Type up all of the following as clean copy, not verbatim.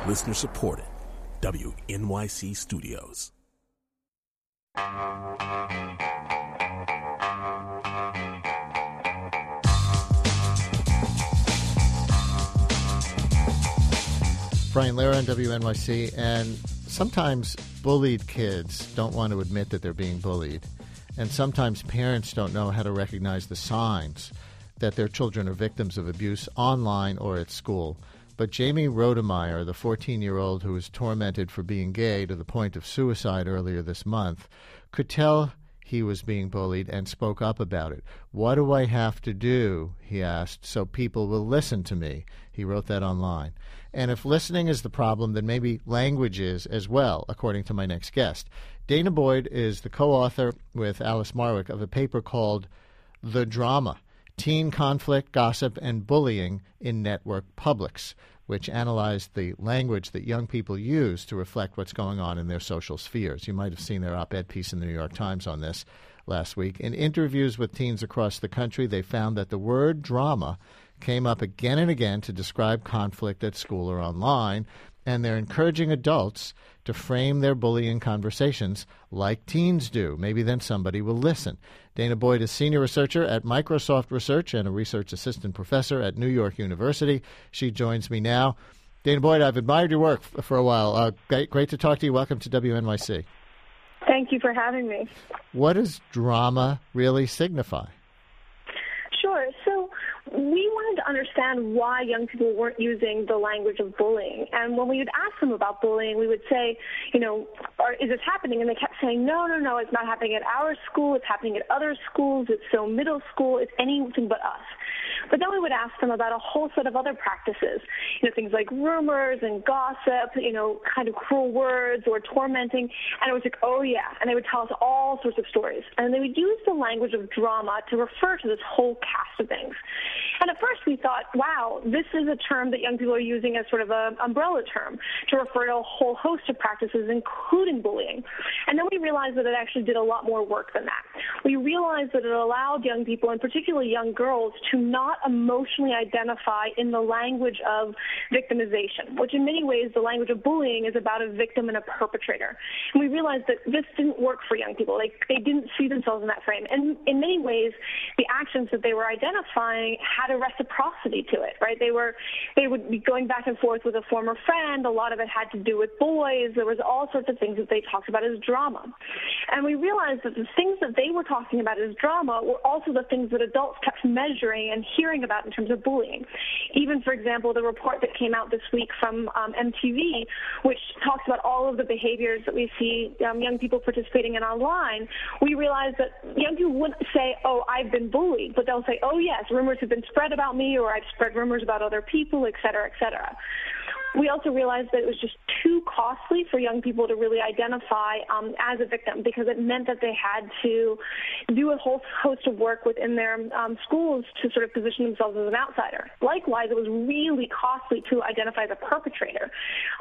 Listener supported. WNYC Studios. Brian Lehrer on WNYC, and sometimes bullied kids don't want to admit that they're being bullied, and sometimes parents don't know how to recognize the signs that their children are victims of abuse online or at school. But Jamie Rodemeyer, the 14-year-old who was tormented for being gay to the point of suicide earlier this month, could tell he was being bullied and spoke up about it. What do I have to do, he asked, so people will listen to me? He wrote that online. And if listening is the problem, then maybe language is as well, according to my next guest. Dana Boyd is the co-author with Alice Marwick of a paper called The Drama, Teen Conflict, Gossip, and Bullying in Network Publics, which analyzed the language that young people use to reflect what's going on in their social spheres. You might have seen their op-ed piece in the New York Times on this last week. In interviews with teens across the country, they found that the word drama came up again and again to describe conflict at school or online, and they're encouraging adults to frame their bullying conversations like teens do. Maybe then somebody will listen. Dana Boyd is senior researcher at Microsoft Research and a research assistant professor at New York University. She joins me now. Dana Boyd, I've admired your work for a while. Great to talk to you. Welcome to WNYC. Thank you for having me. What does drama really signify? Sure. So we wanted to understand why young people weren't using the language of bullying. And when we would ask them about bullying, we would say, is this happening? And they kept saying, no, it's not happening at our school. It's happening at other schools. It's so middle school. It's anything but us. But then we would ask them about a whole set of other practices, things like rumors and gossip, kind of cruel words or tormenting. And it was like, oh, yeah. And they would tell us all sorts of stories. And they would use the language of drama to refer to this whole cast of things. And at first we thought, wow, this is a term that young people are using as sort of an umbrella term to refer to a whole host of practices, including bullying. And then we realized that it actually did a lot more work than that. We realized that it allowed young people, and particularly young girls, to not emotionally identify in the language of victimization, which in many ways the language of bullying is about a victim and a perpetrator. And we realized that this didn't work for young people. They didn't see themselves in that frame. And in many ways, the actions that they were identifying had a reciprocity to it, right? They would be going back and forth with a former friend. A lot of it had to do with boys. There was all sorts of things that they talked about as drama. And we realized that the things that they were talking about as drama were also the things that adults kept measuring and hearing about in terms of bullying. Even, for example, the report that came out this week from MTV, which talks about all of the behaviors that we see young people participating in online, we realized that young people wouldn't say, oh, I've been bullied, but they'll say, oh, yes, rumors have been spread about me, or I've spread rumors about other people, et cetera, et cetera. We also realized that it was just too costly for young people to really identify as a victim, because it meant that they had to do a whole host of work within their schools to sort of position themselves as an outsider. Likewise, it was really costly to identify as a perpetrator.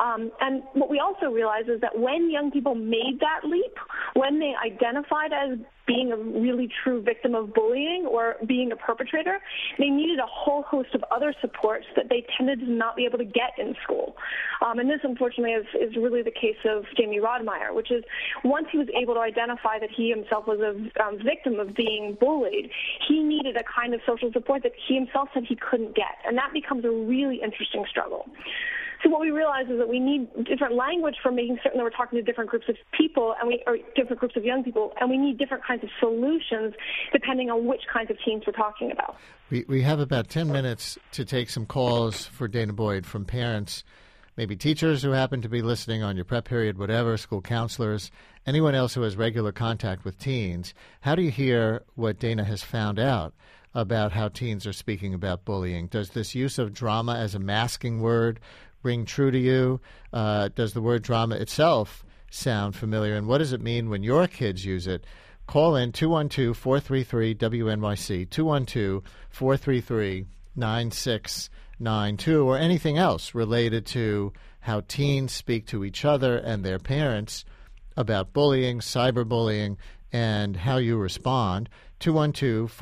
And what we also realized is that when young people made that leap, when they identified as being a really true victim of bullying or being a perpetrator, they needed a whole host of other supports that they tended to not be able to get in school. And this, unfortunately, is really the case of Jamie Rodemeyer, which is once he was able to identify that he himself was a victim of being bullied, he needed a kind of social support that he himself said he couldn't get. And that becomes a really interesting struggle. So what we realize is that we need different language for making certain that we're talking to different groups of people or different groups of young people, and we need different kinds of solutions depending on which kinds of teens we're talking about. We have about 10 minutes to take some calls for Dana Boyd from parents, maybe teachers who happen to be listening on your prep period, whatever, school counselors, anyone else who has regular contact with teens. How do you hear what Dana has found out about how teens are speaking about bullying? Does this use of drama as a masking word ring true to you? Does the word drama itself sound familiar? And what does it mean when your kids use it? Call in 212-433-WNYC, 212-433-9692, or anything else related to how teens speak to each other and their parents about bullying, cyberbullying, and how you respond.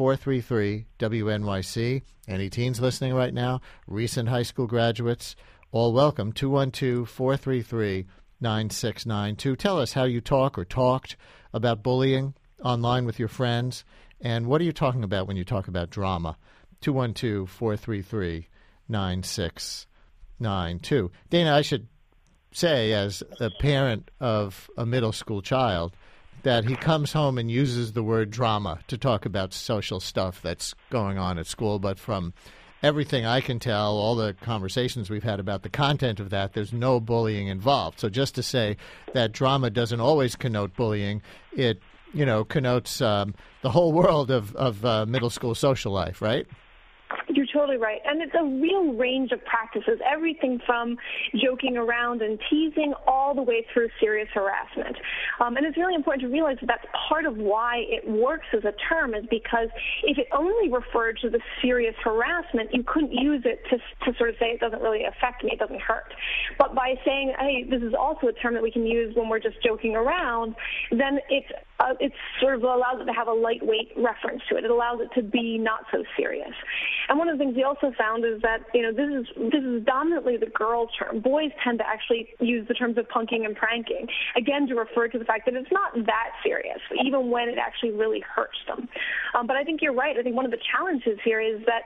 212-433-WNYC. Any teens listening right now? Recent high school graduates? all welcome. 212-433-9692. Tell us how you talk or talked about bullying online with your friends, and what are you talking about when you talk about drama? 212-433-9692. Dana, I should say, as a parent of a middle school child, that he comes home and uses the word drama to talk about social stuff that's going on at school. But from everything I can tell, all the conversations we've had about the content of that, there's no bullying involved. So just to say that drama doesn't always connote bullying, it connotes the whole world of middle school social life, right? You're totally right. And it's a real range of practices, everything from joking around and teasing all the way through serious harassment. And it's really important to realize that that's part of why it works as a term, is because if it only referred to the serious harassment, you couldn't use it to sort of say it doesn't really affect me, it doesn't hurt. But by saying, hey, this is also a term that we can use when we're just joking around, then it sort of allows it to have a lightweight reference to it. It allows it to be not so serious. And one of the things we also found is that, this is dominantly the girls' term. Boys tend to actually use the terms of punking and pranking, again, to refer to the fact that it's not that serious, even when it actually really hurts them. But I think you're right. I think one of the challenges here is that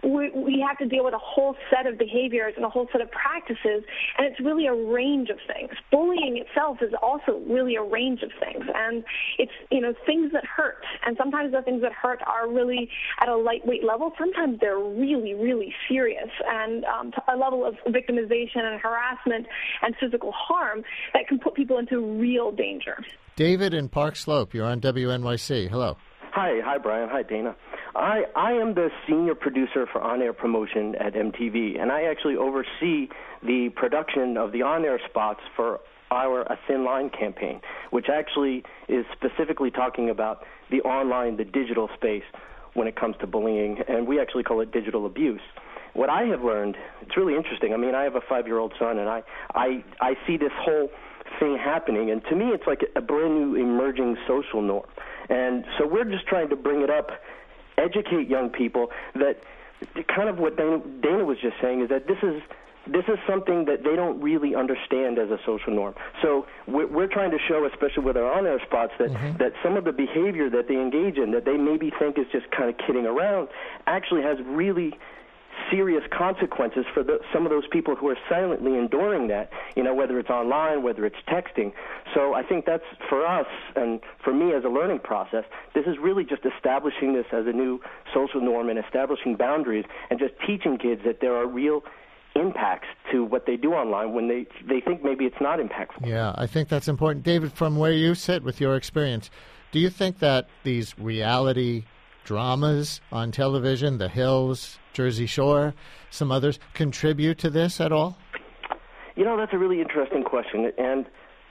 we have to deal with a whole set of behaviors and a whole set of practices, and it's really a range of things. Bullying itself is also really a range of things, and it's, things that hurt. And sometimes the things that hurt are really at a lightweight level. Sometimes they're really, really serious and to a level of victimization and harassment and physical harm that can put people into real danger. David in Park Slope, you're on WNYC. Hello. Hi, Brian. Hi, Dana. I am the senior producer for on-air promotion at MTV, and I actually oversee the production of the on-air spots for our A Thin Line campaign, which actually is specifically talking about the online, the digital space when it comes to bullying, and we actually call it digital abuse. What I have learned, it's really interesting. I mean, I have a 5-year-old son, and I see this whole thing happening, and to me it's like a brand new emerging social norm. And so we're just trying to bring it up, educate young people that kind of what Dana was just saying is that this is something that they don't really understand as a social norm. So we're trying to show, especially with our on-air spots, that some of the behavior that they engage in, that they maybe think is just kind of kidding around, actually has really serious consequences for some of those people who are silently enduring that, whether it's online, whether it's texting. So I think that's, for us and for me as a learning process, this is really just establishing this as a new social norm and establishing boundaries and just teaching kids that there are real impacts to what they do online when they think maybe it's not impactful. Yeah, I think that's important. David, from where you sit with your experience, do you think that these reality dramas on television, The Hills, Jersey Shore, some others, contribute to this at all? That's a really interesting question, and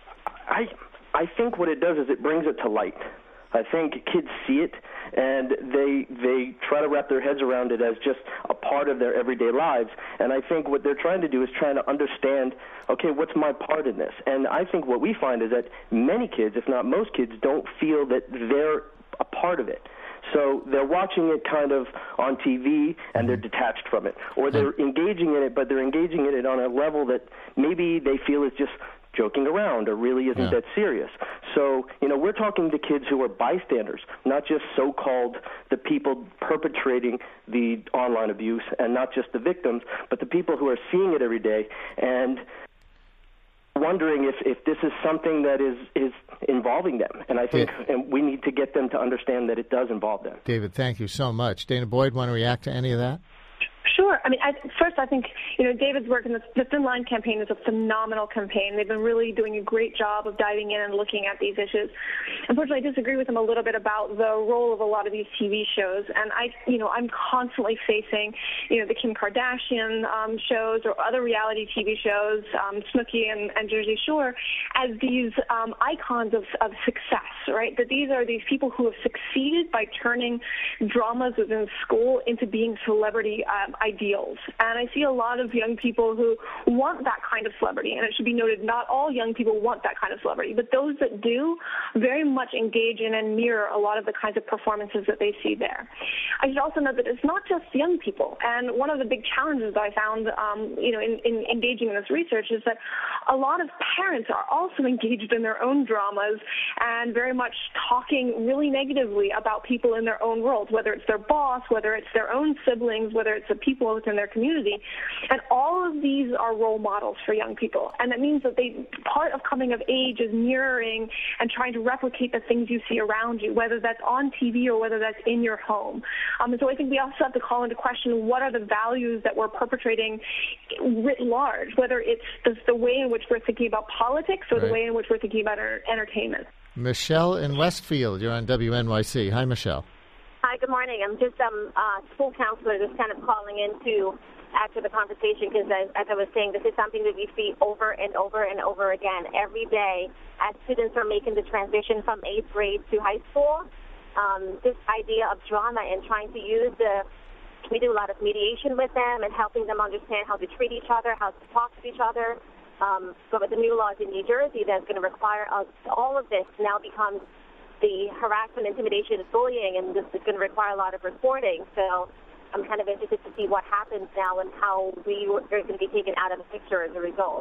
I think what it does is it brings it to light. I think kids see it, and they try to wrap their heads around it as just a part of their everyday lives. And I think what they're trying to do is trying to understand, okay, what's my part in this? And I think what we find is that many kids, if not most kids, don't feel that they're a part of it. So they're watching it kind of on TV, and they're detached from it. Or they're engaging in it, but they're engaging in it on a level that maybe they feel is just joking around or really isn't that serious. So, we're talking to kids who are bystanders, not just so-called the people perpetrating the online abuse and not just the victims, but the people who are seeing it every day and wondering if this is something that is involving them. And I think we need to get them to understand that it does involve them. David, thank you so much. Dana Boyd, want to react to any of that? Sure. I mean, first, I think, David's work in the Thin Line campaign is a phenomenal campaign. They've been really doing a great job of diving in and looking at these issues. Unfortunately, I disagree with him a little bit about the role of a lot of these TV shows. And I'm constantly facing, the Kim Kardashian shows or other reality TV shows, Snooki and Jersey Shore, as these icons of success, right? That these are these people who have succeeded by turning dramas within school into being celebrity ideals. ideals. And I see a lot of young people who want that kind of celebrity. And it should be noted, not all young people want that kind of celebrity, but those that do very much engage in and mirror a lot of the kinds of performances that they see there. I should also note that it's not just young people. And one of the big challenges that I found, in engaging in this research is that a lot of parents are also engaged in their own dramas and very much talking really negatively about people in their own world, whether it's their boss, whether it's their own siblings, whether it's the people within their community. And all of these are role models for young people. And that means that part of coming of age is mirroring and trying to replicate the things you see around you, whether that's on TV or whether that's in your home. And so I think we also have to call into question what are the values that we're perpetrating writ large, whether it's the way in which we're thinking about politics or the way in which we're thinking about entertainment. Michelle in Westfield, you're on WNYC. Hi, Michelle. Hi, good morning. I'm just a school counselor just kind of calling in to add to the conversation because, as I was saying, this is something that we see over and over and over again every day as students are making the transition from 8th grade to high school. This idea of drama and trying to use we do a lot of mediation with them and helping them understand how to treat each other, how to talk to each other. But with the new laws in New Jersey, that's going to require all of this now becomes the harassment, intimidation, and bullying, and this is going to require a lot of reporting. So I'm kind of interested to see what happens now and how we are going to be taken out of the picture as a result.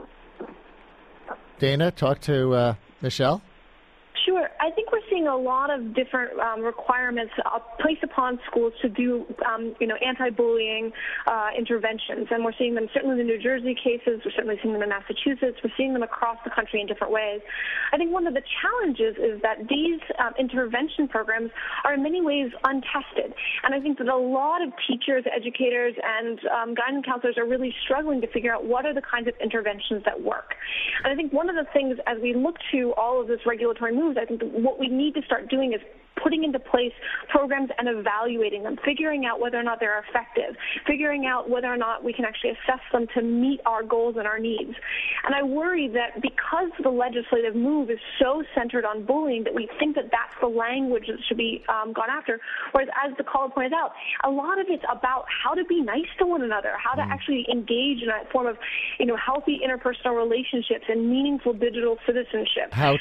Dana, talk to Michelle. Sure. I think we're seeing a lot of different requirements placed upon schools to do, anti-bullying interventions, and we're seeing them certainly in the New Jersey cases. We're certainly seeing them in Massachusetts. We're seeing them across the country in different ways. I think one of the challenges is that these intervention programs are in many ways untested, and I think that a lot of teachers, educators, and guidance counselors are really struggling to figure out what are the kinds of interventions that work. And I think one of the things as we look to all of this regulatory moves, I think what we need to start doing is putting into place programs and evaluating them, figuring out whether or not they're effective, figuring out whether or not we can actually assess them to meet our goals and our needs. And I worry that because the legislative move is so centered on bullying that we think that that's the language that should be gone after, whereas as the caller pointed out, a lot of it's about how to be nice to one another, how to actually engage in a form of healthy interpersonal relationships and meaningful digital citizenship. How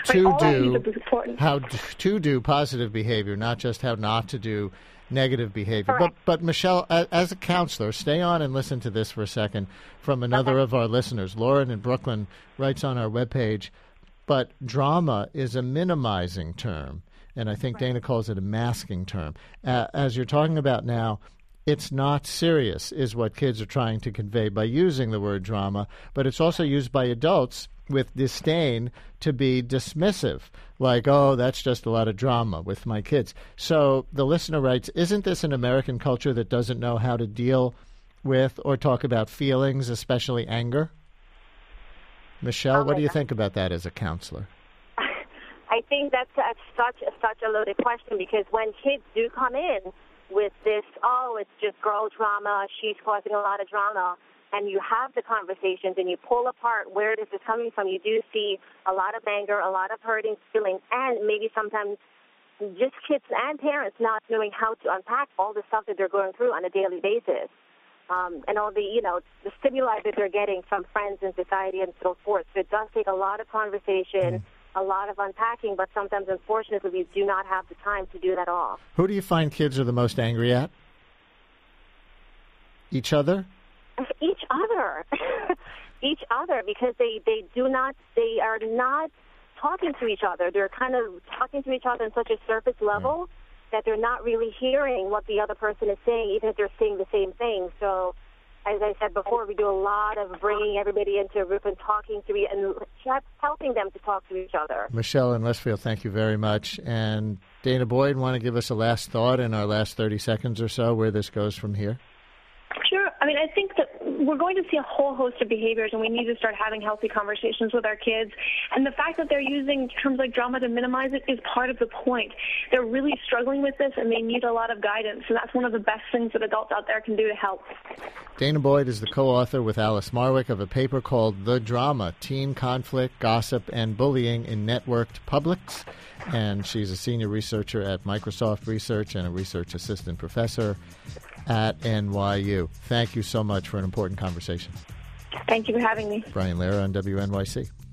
to do positive behavior, not just how not to do negative behavior. But Michelle, as a counselor, stay on and listen to this for a second from another of our listeners. Lauren in Brooklyn writes on our webpage, but drama is a minimizing term, and I think Dana calls it a masking term. As you're talking about now, it's not serious, is what kids are trying to convey by using the word drama, but it's also used by adults with disdain to be dismissive, like, oh, that's just a lot of drama with my kids. So the listener writes, isn't this an American culture that doesn't know how to deal with or talk about feelings, especially anger? Michelle, what do you think about that as a counselor? I think that's such a loaded question, because when kids do come in with this, oh, it's just girl drama, she's causing a lot of drama, and you have the conversations and you pull apart where this is coming from, you do see a lot of anger, a lot of hurting feelings, and maybe sometimes just kids and parents not knowing how to unpack all the stuff that they're going through on a daily basis. And all the, the stimuli that they're getting from friends and society and so forth. So it does take a lot of conversation, a lot of unpacking, but sometimes, unfortunately, we do not have the time to do that all. Who do you find kids are the most angry at? Each other? Each other. Each other, because they are not talking to each other. They're kind of talking to each other on such a surface level that they're not really hearing what the other person is saying, even if they're saying the same thing. So, as I said before, we do a lot of bringing everybody into a group and talking to and helping them to talk to each other. Michelle in Westfield, thank you very much. And Dana Boyd, want to give us a last thought in our last 30 seconds or so where this goes from here? Sure. I mean, I think that we're going to see a whole host of behaviors, and we need to start having healthy conversations with our kids. And the fact that they're using terms like drama to minimize it is part of the point. They're really struggling with this, and they need a lot of guidance. And that's one of the best things that adults out there can do to help. Dana Boyd is the co-author with Alice Marwick of a paper called The Drama, Teen Conflict, Gossip, and Bullying in Networked Publics. And she's a senior researcher at Microsoft Research and a research assistant professor. at NYU. Thank you so much for an important conversation. Thank you for having me. Brian Lehrer on WNYC.